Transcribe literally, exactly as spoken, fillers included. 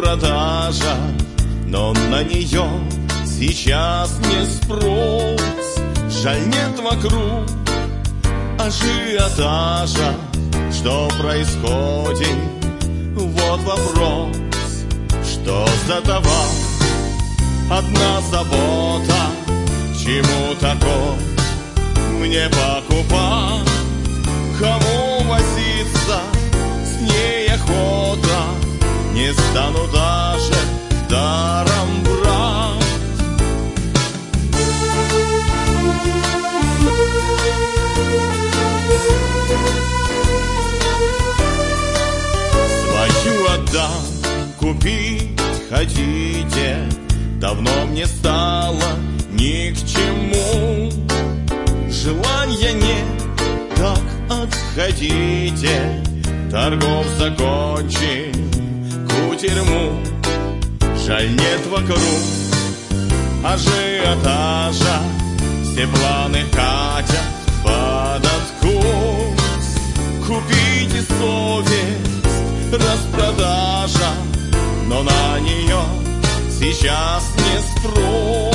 распродажа, но на нее сейчас не спрос. Жаль, нет вокруг ажиотажа. Что происходит? Вот вопрос. Что за товар? Одна забота. Чему такой мне покупать? Кому возиться? С ней охота. Не стану даже даром брать. Свою отдам, купить хотите? Давно мне стало ни к чему. Желания нет, так отходите. Торгов закончим, кутерьму. Жаль, нет вокруг ажиотажа. Все планы катят под откус. Купите совесть, распродажа, но на нее сейчас не спрос.